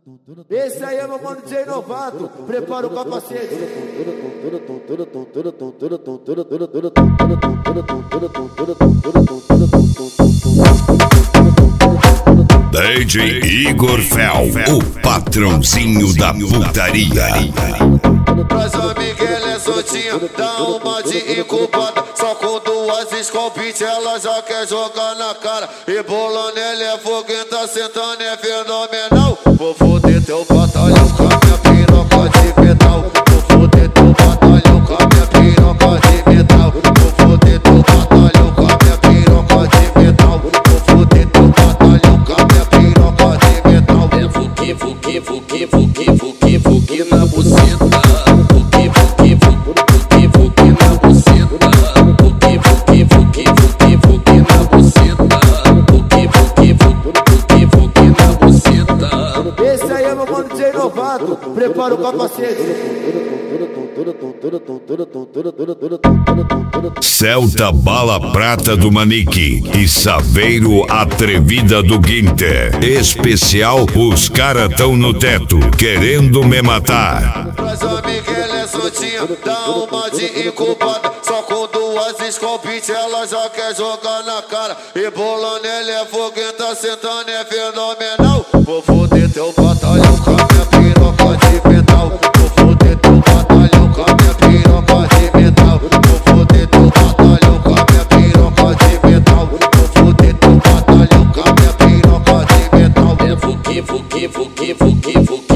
Esse aí é meu mano DJ Novato, prepara o capacete. DJ Igor Fel, o patrãozinho da putaria. Mas a Miguel é soltinha, dá uma de incubada. Só com duas escopite ela já quer jogar na cara. E bolando ele é foguenta, sentando é fenomenal. Vou foder teu batalhão com a minha piroca de metal. Vou foder teu batalhão com a minha piroca de metal. Vou foder teu batalhão com a minha piroca de metal. Vou foder teu batalhão com a minha piroca de metal. É fuque, fuque, fuque, fuque, fuque, fuque na buceta. Esse aí é meu mano DJ Novato, prepara o capacete. Celta Bala Prata do Manique e Saveiro Atrevida do Guinter. Especial, os caras tão no teto, querendo me matar. Mas a Miguel é soltinha, dá uma de incubada. Só com duas escopite ela já quer jogar na cara. E bolando ele é foguenta, sentando é fenomenal. Vou foder teu batalhão com a minha piroca de metal. Vou foder teu batalhão com a minha piroca de metal. Vou foder teu batalhão com a minha piroca de metal. Vou foder teu batalhão com a minha piroca de metal. É fuque, fuque, fuque, fuque, fuque.